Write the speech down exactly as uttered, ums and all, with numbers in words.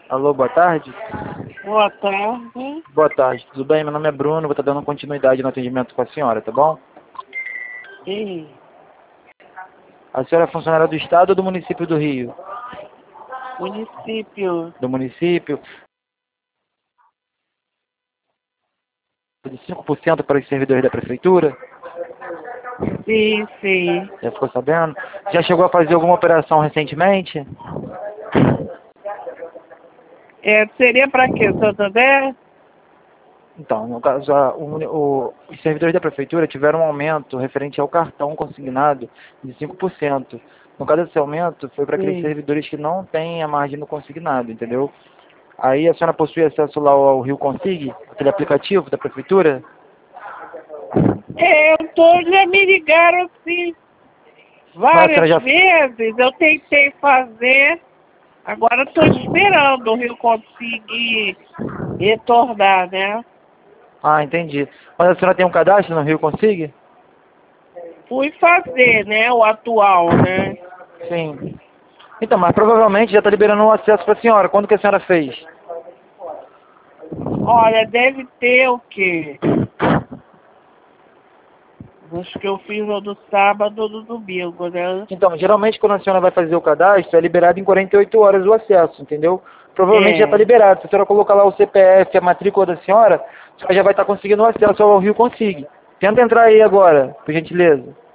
Alô, boa tarde? Boa tarde. Boa tarde, tudo bem? Meu nome é Bruno, vou estar dando continuidade no atendimento com a senhora, tá bom? E A senhora é funcionária do Estado ou do município do Rio? município. Do município? De cinco por cento para os servidores da prefeitura? Sim, sim. Já ficou sabendo? Já chegou a fazer alguma operação recentemente? É, seria para quê, Santander? Então, no caso, a- o- o- os servidores da prefeitura tiveram um aumento referente ao cartão consignado de cinco por cento. No caso desse aumento, foi para aqueles Sim. servidores que não têm a margem no consignado, entendeu? Aí a senhora possui acesso lá ao Rio Consig, aquele aplicativo da prefeitura? É, eu tô, já me ligaram assim Mas a várias senhora já... vezes. Eu tentei fazer, agora estou esperando o Rio conseguir retornar, né? Ah, entendi. Mas a senhora tem um cadastro no Rio Consig? Fui fazer, né? O atual, né? Sim. Então, mas provavelmente já está liberando o acesso para a senhora. Quando que a senhora fez? Olha, deve ter o quê? Acho que eu fiz o do sábado ou do domingo, né? Então, geralmente quando a senhora vai fazer o cadastro, é liberado em quarenta e oito horas o acesso, entendeu? Provavelmente já está É. liberado. Se a senhora colocar lá o C P F, a matrícula da senhora, a senhora já vai estar conseguindo o acesso ao Rio Consig. Tenta entrar aí agora, por gentileza.